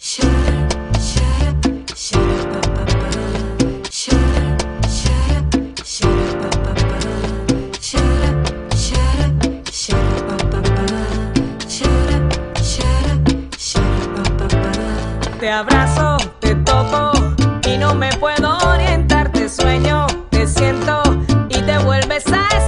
Te abrazo, te toco y no me puedo orientar. Te sueño, te siento y te vuelves a